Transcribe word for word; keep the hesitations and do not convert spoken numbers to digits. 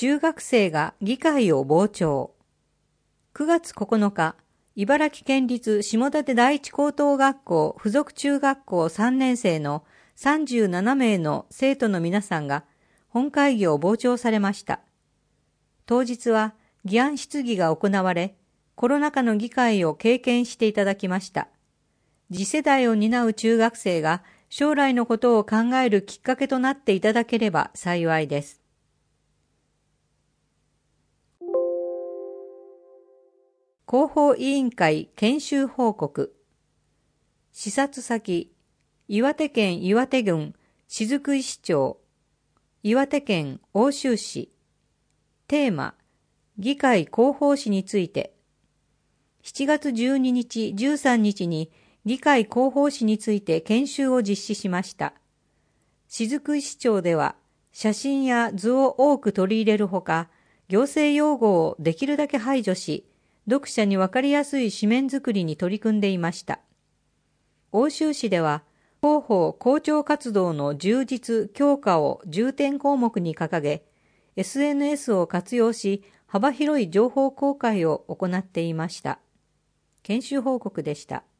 中学生が議会を傍聴。くがつここのか、茨城県立下館第一高等学校附属中学校さんねん生のさんじゅうななめいの生徒の皆さんが本会議を傍聴されました。当日は議案質疑が行われ、コロナ禍の議会を経験していただきました。次世代を担う中学生が将来のことを考えるきっかけとなっていただければ幸いです。広報委員会研修報告。視察先、岩手県岩手郡雫石町、岩手県奥州市。テーマ、議会広報誌について。しちがつじゅうににち、じゅうさんにちに議会広報誌について研修を実施しました。雫石町では写真や図を多く取り入れるほか、行政用語をできるだけ排除し、読者にわかりやすい紙面作りに取り組んでいました。奥州市では、広報校長活動の充実・強化を重点項目に掲げ、エスエヌエス を活用し、幅広い情報公開を行っていました。研修報告でした。